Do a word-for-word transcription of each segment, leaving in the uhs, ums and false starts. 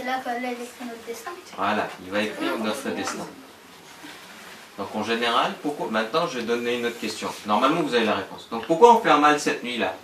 c'est là qu'Allah écrit notre destin. Voilà, il va écrire notre destin. Donc en général, pourquoi... maintenant je vais donner une autre question. Normalement vous avez la réponse. Donc pourquoi on fait un mal cette nuit-là?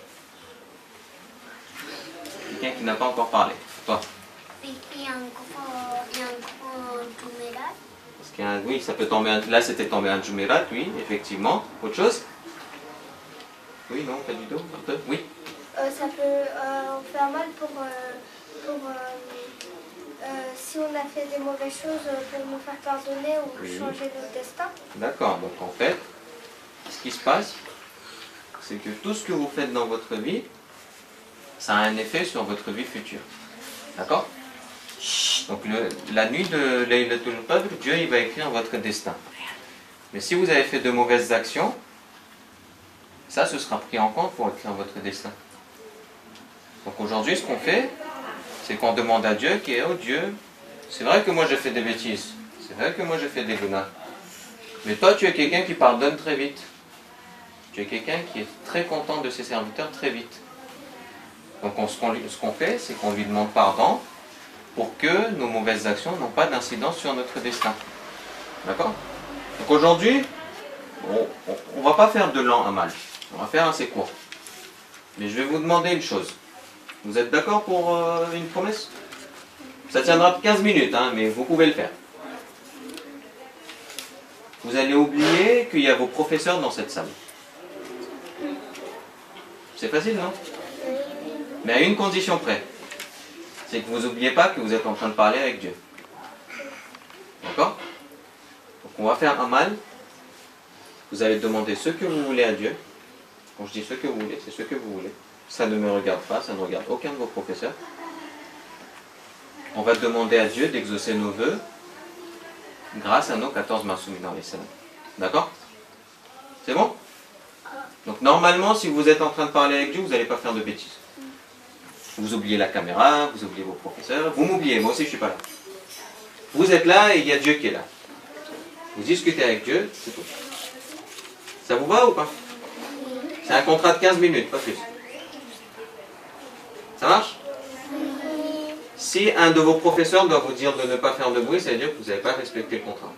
Quelqu'un qui n'a pas encore parlé. Toi. Il y a un gros, il y a un gros Jumeirah. Parce qu'il y a un... Oui, ça peut tomber un... Là c'était tombé un Jumeirah, oui, effectivement. Autre chose? Oui, non, pas du tout. Un peu. Oui. Euh, ça peut euh, faire mal pour, euh, pour euh, euh, si on a fait des mauvaises choses pour nous faire pardonner ou Oui. changer notre destin. D'accord, donc en fait, ce qui se passe, c'est que tout ce que vous faites dans votre vie, ça a un effet sur votre vie future. D'accord? Donc le, la nuit de Laylatul Qadr, Dieu il va écrire votre destin. Mais si vous avez fait de mauvaises actions, ça ce sera pris en compte pour écrire votre destin. Donc aujourd'hui ce qu'on fait, c'est qu'on demande à Dieu qui est oh Dieu, c'est vrai que moi j'ai fait des bêtises, c'est vrai que moi j'ai fait des gunas. Mais toi tu es quelqu'un qui pardonne très vite. Tu es quelqu'un qui est très content de ses serviteurs très vite. Donc on, ce qu'on ce qu'on fait, c'est qu'on lui demande pardon pour que nos mauvaises actions n'ont pas d'incidence sur notre destin. D'accord? Donc aujourd'hui, on ne va pas faire de lent à mal. On va faire assez court. Mais je vais vous demander une chose. Vous êtes d'accord pour euh, une promesse? Ça tiendra quinze minutes, hein, mais vous pouvez le faire. Vous allez oublier qu'il y a vos professeurs dans cette salle. C'est facile, non? Mais à une condition près. C'est que vous n'oubliez pas que vous êtes en train de parler avec Dieu. D'accord? Donc on va faire un mal. Vous allez demander ce que vous voulez à Dieu. Quand je dis ce que vous voulez, c'est ce que vous voulez. Ça ne me regarde pas, ça ne regarde aucun de vos professeurs. On va demander à Dieu d'exaucer nos vœux grâce à nos quatorze Masoumis dans les salles. D'accord? C'est bon? Donc normalement, si vous êtes en train de parler avec Dieu, vous n'allez pas faire de bêtises. Vous oubliez la caméra, vous oubliez vos professeurs, vous m'oubliez, moi aussi je ne suis pas là. Vous êtes là et il y a Dieu qui est là. Vous discutez avec Dieu, c'est tout. Ça vous va ou pas? C'est un contrat de quinze minutes, pas plus. Ça marche? Si un de vos professeurs doit vous dire de ne pas faire de bruit, ça veut dire que vous n'avez pas respecté le contrat.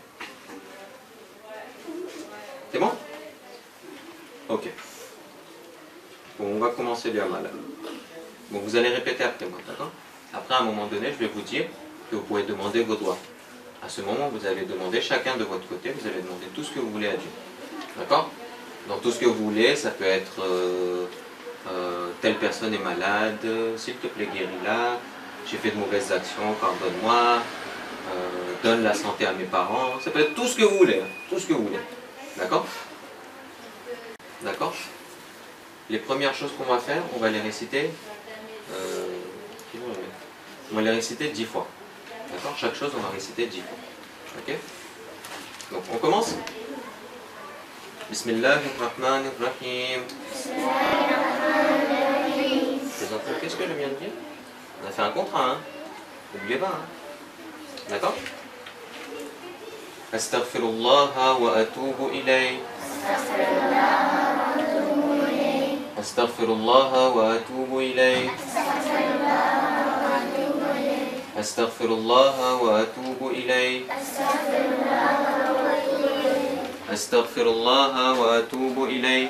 C'est bon? Ok. Bon, on va commencer bien mal. Bon, vous allez répéter après moi, d'accord? Après, à un moment donné, je vais vous dire que vous pouvez demander vos droits. À ce moment, vous allez demander, chacun de votre côté, vous allez demander tout ce que vous voulez à Dieu. D'accord? Donc tout ce que vous voulez, ça peut être euh, euh, telle personne est malade, s'il te plaît guéris-la, j'ai fait de mauvaises actions, pardonne-moi, euh, donne la santé à mes parents, ça peut être tout ce que vous voulez, hein, tout ce que vous voulez. D'accord? D'accord? Les premières choses qu'on va faire, on va les réciter, euh, on va les réciter dix fois. D'accord? Chaque chose, on va réciter dix fois. Ok? Donc on commence? Bismillahirrahmanirrahim. Les enfants, qu'est-ce que je viens de dire? On a fait un contrat, hein? N'oubliez pas, hein? D'accord? Astaghfirullah wa atubu ilayh. Astaghfirullah wa atubu ilayh. Astaghfirullah wa atubu ilayh. Astaghfirullah wa atubu ilayh.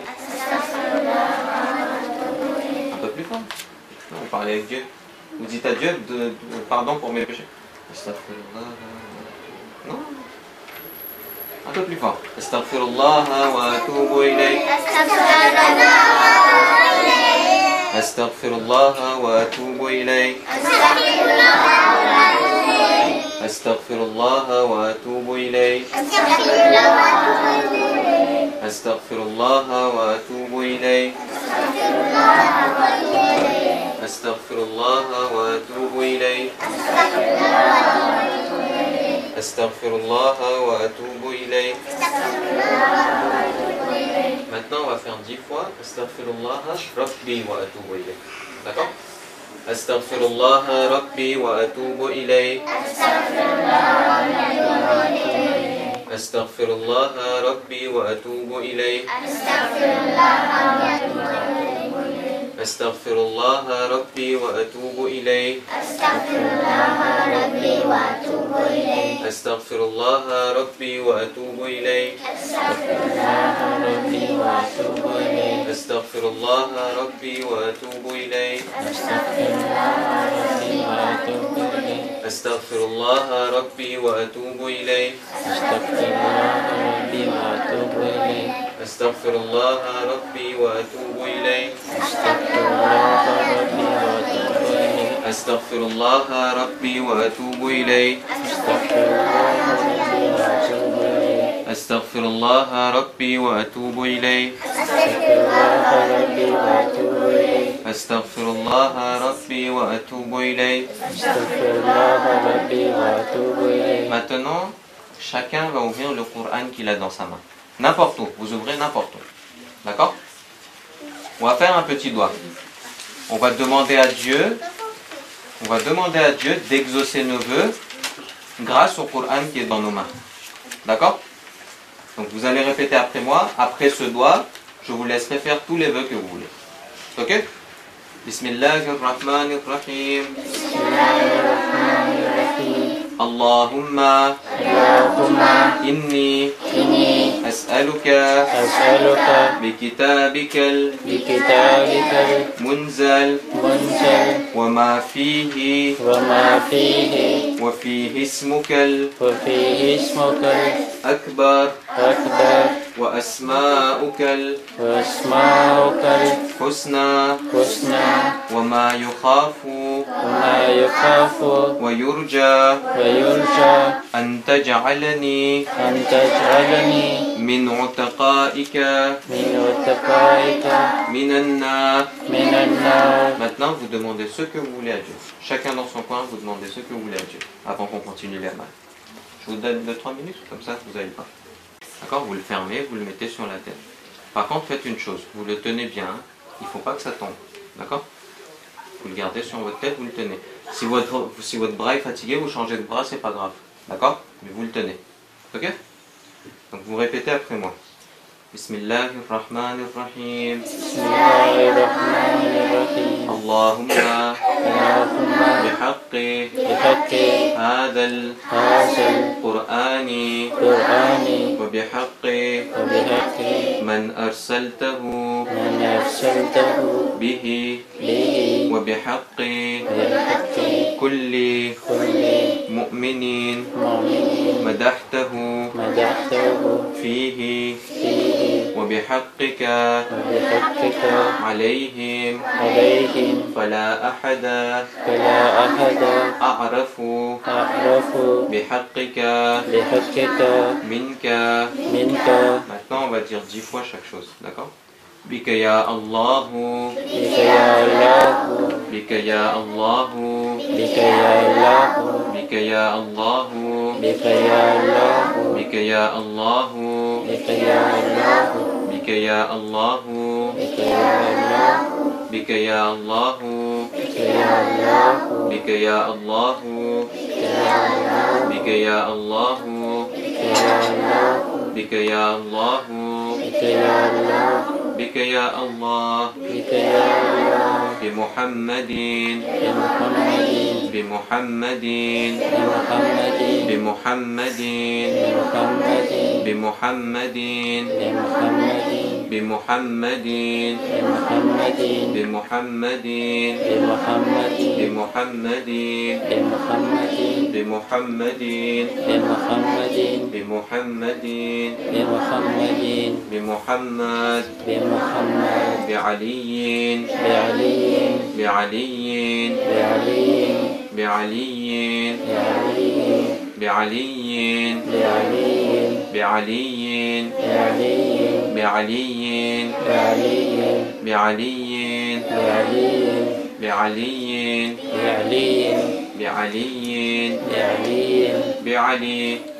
Un peu plus fort. On parle avec Dieu. Vous dites à Dieu de, de, pardon pour mes péchés. Astaghfirullah. Non. Un peu plus fort. Astaghfirullah wa atubu ilayh. Astaghfirullah wa atubu ilayh. Astaghfirullah wa atubu ilayh. Astaghfirullah wa atubu ilayh. Astaghfirullah wa atubu ilayh. Astaghfirullah wa atubu ilayh. Maintenant, on va faire dix fois Astaghfirullah Rabbi wa atubu ilayh. D'accord? Astaghfirullah Rabbi wa atubu ilayh. Astaghfirullah Rabbi wa atubu ilayh. Astaghfirullah Rabbi wa atubu ilayh. Astaghfirullah أستغفر الله ربي وأتوب إليه. أستغفر الله ربي وأتوب إليه. أستغفر الله ربي وأتوب إليه. أستغفر الله ربي وأتوب إليه. أستغفر الله ربي وأتوب إليه. أستغفر الله ربي وأتوب إليه. أستغفر الله ربي وأتوب إليه. Maintenant, chacun va ouvrir le Coran qu'il a dans sa main. N'importe où, vous ouvrez n'importe où. D'accord? On va faire un petit doigt. On va demander à Dieu, on va demander à Dieu d'exaucer nos vœux grâce au Coran qui est dans nos mains. D'accord? Donc vous allez répéter après moi. Après ce doigt, je vous laisserai faire tous les vœux que vous voulez. Ok? Bismillahirrahmanirrahim. Allahumma inni as'aluka bikitabikal munzal wa ma fihi wa fihi ismukal akbar wa asma'ukal husna wa ma yukhafu wa yurja أن تجعلني من عتقائك من النار. Maintenant, vous demandez ce que vous voulez à Dieu. Chacun dans son coin, vous demandez ce que vous voulez à Dieu. Avant qu'on continue les mains. Je vous donne deux trois minutes, comme ça vous avez pas. D'accord? Vous le fermez, vous le mettez sur la tête. Par contre, faites une chose, vous le tenez bien. Il ne faut pas que ça tombe. D'accord? Vous le gardez sur votre tête, vous le tenez. Si votre, si votre bras est fatigué, vous changez de bras, c'est pas grave. D'accord? Mais vous le tenez. Ok? Donc vous répétez après moi. Bismillahirrahmanirrahim. Allahumma bihaqqi hadal Qur'ani wa bihaqqi man arsaltahu bihi wa bihaqqi kulli mu'minin madahtahu fihi وبحقك عليهم فلا أحد أعرف بحقك منك. Maintenant on va dire dix fois chaque chose, d'accord? بك يا الله بك يا الله بك يا الله بك يا الله بك يا الله بك يا الله بك يا الله بك يا الله بك يا الله بك يا الله بك يا الله بك يا الله بك يا الله بك يا الله بك يا الله بمحمد بمحمد بمحمد بمحمد بمحمد بمحمد بمحمد بمحمد بمحمد بمحمد بعلي بعلي بعلي بعلي بعلي بعلي بعلي بعلي بعلي بعلي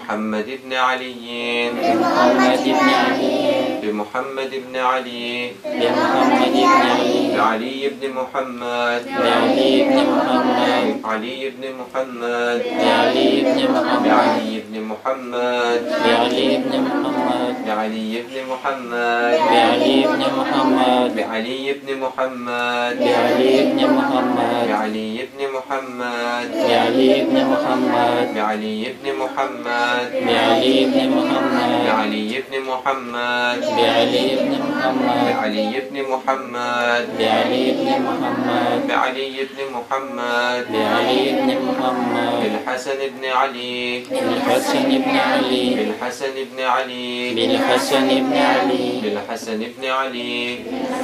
بمحمد بن علي بمحمد بن علي بمحمد بن علي بمحمد بن علي بعلي بن محمد بعلي بن محمد علي بن محمد بعلي بن محمد بعلي بن محمد بعلي بن محمد بعلي بن محمد بعلي بن محمد بعلي بن محمد بعلي بن محمد بعلي بن محمد بعلي بن محمد بعلي بن محمد بعلي بن محمد بعلي بن محمد بعلي بن محمد بعلي بن محمد بعلي بن محمد بعلي بن محمد بعلي بن محمد بالحسن بن علي بالحسن بن علي بالحسن بن علي بالحسن بن علي بالحسن بن علي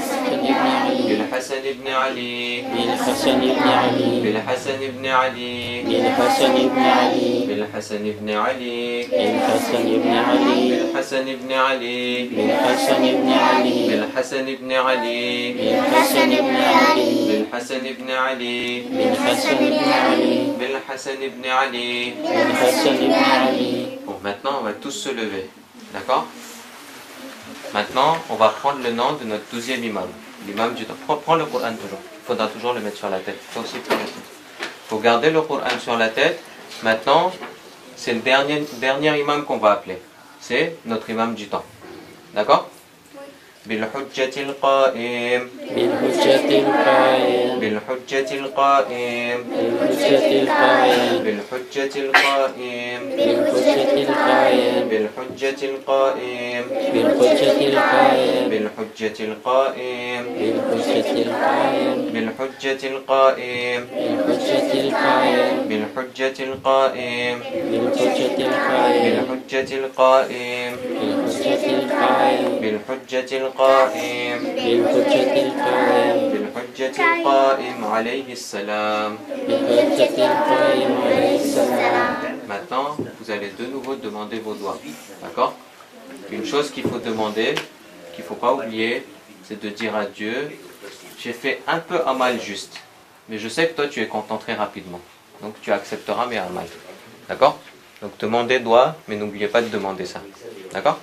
بالحسن بن علي بالحسن بن علي بالحسن بن علي بالحسن بن علي بالحسن بن علي بالحسن بن علي بالحسن بن علي بالحسن بن علي بالحسن بن علي بالحسن بن علي بالحسن بن علي بالحسن بن علي بالحسن بن علي بالحسن بن علي. Bon, maintenant on va tous se lever, d'accord? Maintenant on va prendre le nom de notre douzième imam, l'imam du temps. Prends, prends le Coran toujours, il faudra toujours le mettre sur la tête. Il aussi faut garder le Coran sur la tête. Maintenant c'est le dernier, dernier imam qu'on va appeler, c'est notre imam du temps, d'accord? بالحجة القائم بالحجة القائم بالحجة القائم بالحجة القائم بالحجة القائم بالحجة القائم بالحجة القائم بالحجة القائم بالحجة القائم بالحجة القائم بالحجة القائم بالحجة القائم بالحجة القائم بالحجة القائم بالحجة القائم بالحجة القائم بالحجة القائم بالحجة القائم بالحجة القائم عليه السلام. بالحجة القائم عليه السلام. Maintenant, vous allez de nouveau demander vos doigts, d'accord? Une chose qu'il faut demander, qu'il ne faut pas oublier, c'est de dire à Dieu, j'ai fait un peu amal juste, mais je sais que toi tu es content très rapidement, donc tu accepteras mes amal, d'accord? Donc demandez doigts, mais n'oubliez pas de demander ça, d'accord?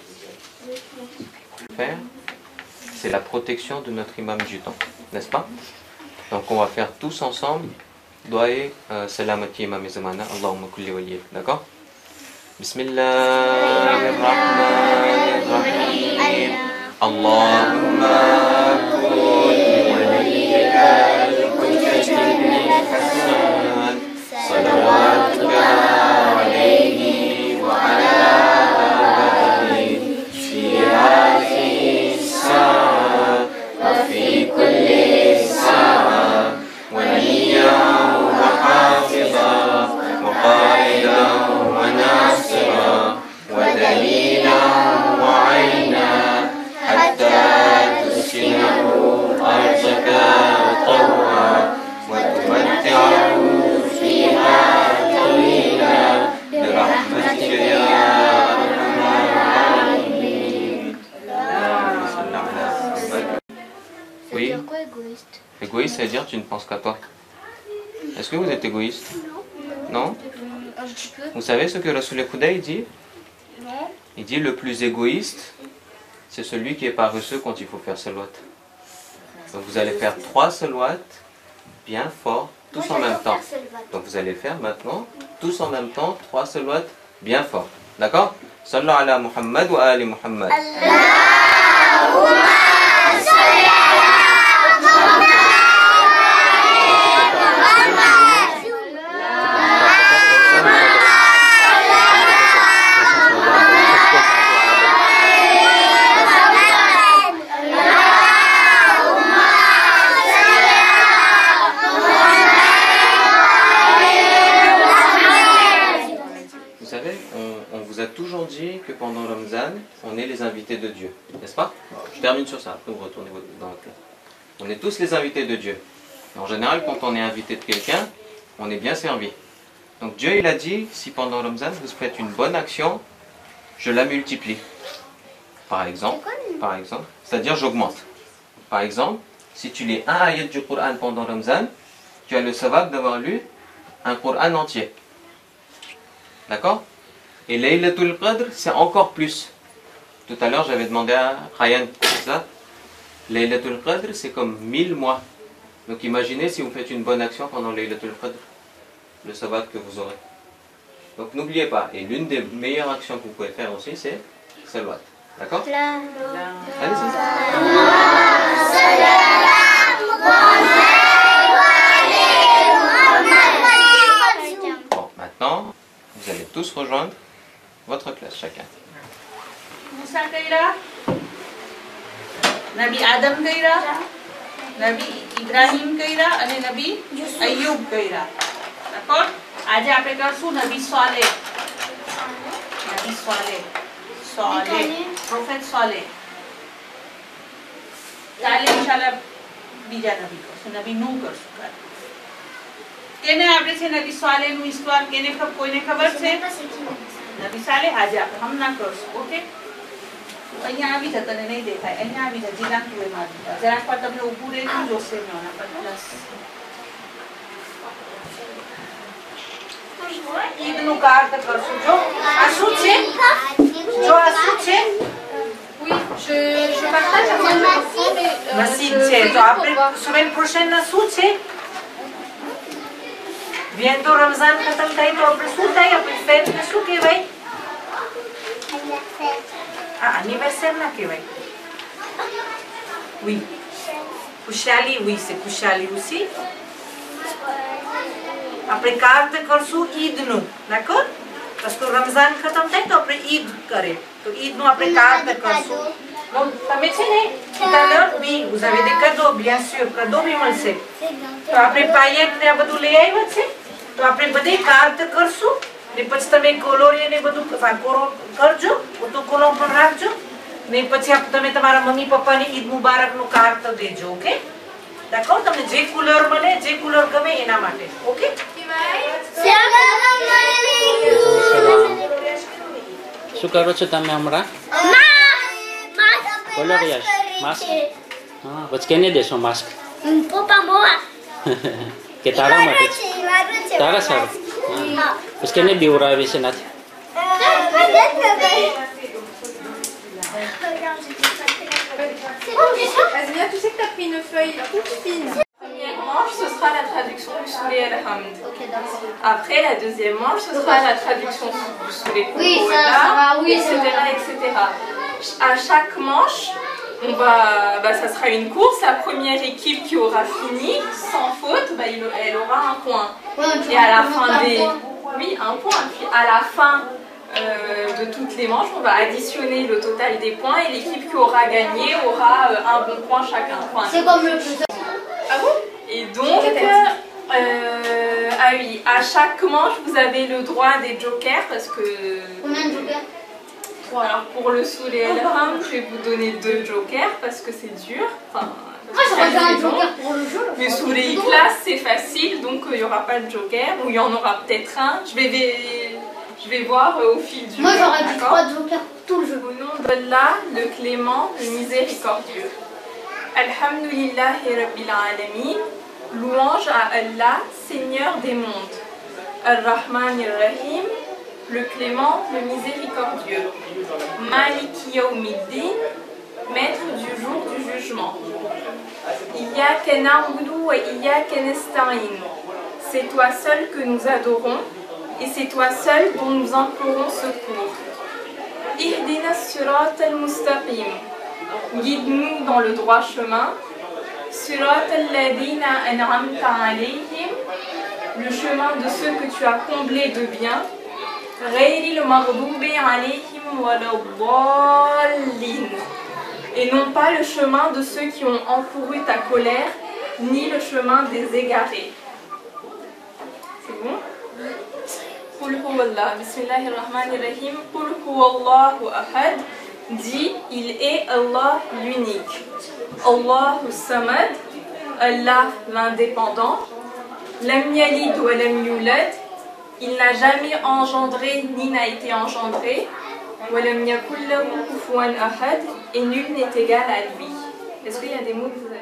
Faire, c'est la protection de notre imam du temps, n'est-ce pas? Donc on va faire tous ensemble. Doae salamati imam zamana Allahumma kulli waliy, d'accord? Bismillahirrahmanirrahim. Allahumma kulli waliyika al-hujjati al-hasan salawatuka alayhi wa ala abadihi fi hadhihi as-sa'a wa fi kulli sa'a وليا وحافظا وقائدا وناصرا ودليلا وعينا حتى تسكنه أرضك طوعا وتمتعه فيها طويلا برحمتك يا أرحم الراحمين. اللهم صل على محمد. Oui. Égoïste, ça veut dire tu ne penses qu'à toi. Est-ce que vous êtes égoïste? Non. Un petit peu. Vous savez ce que Rasoul Koudaï dit? Non. Il dit le plus égoïste, c'est celui qui est paresseux quand il faut faire salwat. Donc vous allez faire trois salwat bien fort, tous en même temps. Donc vous allez faire maintenant, tous en même temps, trois salwat bien fort. D'accord? Sallu ala Muhammad wa ali Muhammad. Vous savez, on, on vous a toujours dit que pendant Ramzan, on est les invités de Dieu, n'est-ce pas? Je termine sur ça, après vous retournez dans votre classe. On est tous les invités de Dieu. Et en général, quand on est invité de quelqu'un, on est bien servi. Donc Dieu, il a dit, si pendant Ramzan, vous faites une bonne action, je la multiplie. Par exemple, par exemple, c'est-à-dire j'augmente. Par exemple, si tu lis un ayat du Coran pendant Ramzan, tu as le savab d'avoir lu un Coran entier. D'accord? Et Laylatul Qadr, c'est encore plus. Tout à l'heure, j'avais demandé à Ryan ça. Laylatul Qadr, c'est comme mille mois. Donc imaginez si vous faites une bonne action pendant Laylatul Qadr, le sabbat que vous aurez. Donc n'oubliez pas, et l'une des meilleures actions que vous pouvez faire aussi, c'est Salawat. D'accord? Allez, c'est ça. Bon, maintenant, vous allez tous rejoindre votre classe, chacun. Musa Kaira, Nabi Adam Kaira, Nabi Ibrahim Kaira અને નબી Ayyub Kaira. D'accord? આજે આપણે કરશું નબી Saleh. નબી Saleh. Saleh. Prophet Saleh. કાલે ઇન્શાલ્લાહ બીજા નબી કરશું. નબી નૂહ કરશું કાલે. કેને આપણે છે નબી સોલેહનું હિસ્ટોર કેને કોઈને ખબર છે? નબી સોલેહ આજે આપણે હમણાં કરશું. ઓકે? અહીંયા આવી જ તને નહીં દેખાય. અહીંયા આવી જ જીલાન તુએ મારી. જરાક પર તમને ઊભું રહેવું જોશે મેના પર પ્લસ ઈદનું કાર્ડ કરશું. જો આ શું છે? જો આ શું છે? Oui, je, je partage avec mon enfant, mais... Euh, મસ્જિદ છે. તો આપણે semaine prochaine ના શું છે? Bientôt Ramzan ખતમ થાય તો આપણે શું થાય? આપણે ફેટ ને શું કહેવાય? Ah, anniversaire ના કહેવાય. Oui. Kushali, oui, c'est Kushali aussi. આપણે કાર્ડ કરશું ઈદનું, d'accord? parce que રમઝાન ખતમ થાય તો આપણે ઈદ કરે. તો ઈદનું આપણે કાર્ડ કરશું. Donc તમે છે ને tout à l'heure, oui, vous avez des cadeaux, bien sûr, cadeaux બી મળશે. તો આપણે પાયેટ ને આ બધું લઈ આવ્યા છે. તો આપણે બધે કાર્ડ કરશું. ને પછી તમે કોલોરી ને બધું કોરો કરજો, તો કોલો પણ રાખજો. ને પછી તમે તમારા મમ્મી પપ્પાને ઈદ મુબારકનું કાર્ડ તો દેજો. ઓકે? d'accord? તમને જે કુલર મળે, જે કુલર ગમે એના માટે. ઓકે? શું કરો છો તમે હમણાં? બોલો યશ, માસ્ક. હા, પછી કેને દેશો માસ્ક? પપ્પા મોવા કે તારા માટે? તારા સારું. હા, પછી કેને બીવરાવી છે નાથી? Asmia, tu sais que tu as pris une feuille toute fine. La première manche, ce sera la traduction du Soulé Al-Hamd. Après, la deuxième manche, ce sera la traduction du Soulé Oui, ça, ça va, oui, et cetera, et cetera. À chaque manche, on va, bah, ça sera une course. La première équipe qui aura fini sans faute, bah, il, elle aura un point. Et à la fin des... Oui, un point. Puis à la fin... Euh, de toutes les manches, on va additionner le total des points et l'équipe qui aura gagné aura euh, un bon point chacun. Point. C'est comme le plus. Ah bon? Et donc, euh, ah oui, à chaque manche, vous avez le droit des jokers parce que... Combien de jokers? Alors pour le Soulé Al-Hamd, je vais vous donner deux jokers parce que c'est dur. Enfin, Moi j'aurais bien un joker pour le jeu. mais sous les classes, c'est facile, donc il euh, n'y aura pas de joker, ou il y en aura peut-être un. Je vais, je vais voir euh, au fil du Moi jeu. j'aurais dit trois jokers pour tout le jeu. Au nom d'Allah, le clément, le miséricordieux. Alhamdulillahi Rabbil Alamin. Louange à Allah, Seigneur des mondes. Ar-Rahman Ar-Rahim. Le clément, le miséricordieux. Maliki Yawmiddin. Maître du jour du jugement. Iyyaka na'budu wa iyyaka nasta'in. C'est toi seul que nous adorons et c'est toi seul dont nous implorons secours. Ihdina as-sirat al-mustaqim. Guide-nous dans le droit chemin. Sirat al-ladina an'amta alayhim. Le chemin de ceux que tu as comblés de bien. Ghayril maghdubi alayhim waladdallin. Et non pas le chemin de ceux qui ont encouru ta colère, ni le chemin des égarés. C'est bon? Qul huwallah, bismillahirrahmanirrahim. Qul huwallahu ahad. Dit, il est Allah l'unique. Allahu samad, Allah l'indépendant. Lam yalid wa lam yulad. Il n'a jamais engendré ni n'a été engendré. Et nul n'est égal à lui. Est-ce qu'il y a des mots que vous